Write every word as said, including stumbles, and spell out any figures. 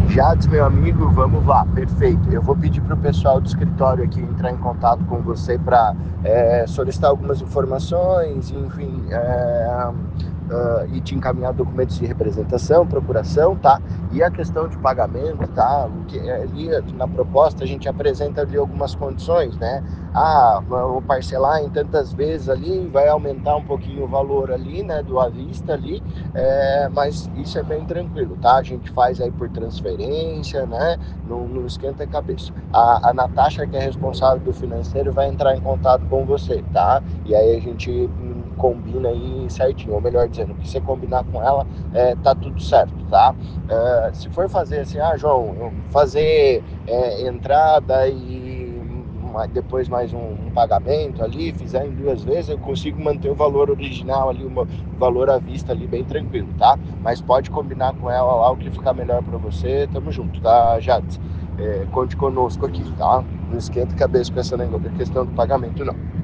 Jades, meu amigo, vamos lá, perfeito. Eu vou pedir para o pessoal do escritório aqui entrar em contato com você para é, solicitar algumas informações, enfim, é, uh, e te encaminhar documentos de representação, procuração, tá? E a questão de pagamento, tá? O que, ali na proposta a gente apresenta ali algumas condições, né? Ah, vou parcelar em tantas vezes ali, vai aumentar um pouquinho o valor ali, né, do à vista ali, é, mas isso é bem tranquilo, tá? A gente faz aí por transferência, né? Não, não esquenta a cabeça. A, a Natasha, que é responsável do financeiro, vai entrar em contato com você, tá? E aí a gente hum, combina aí certinho, ou melhor dizendo, que você combinar com ela, é, tá tudo certo, tá? É, se for fazer assim, ah, João, fazer é, entrada e depois mais um, um pagamento ali, fizer em duas vezes, eu consigo manter o valor original ali, o valor à vista ali bem tranquilo, tá? Mas pode combinar com ela lá o que ficar melhor para você, tamo junto, tá, Jades? É, conte conosco aqui, tá? Não esquenta a cabeça com essa questão do pagamento, não.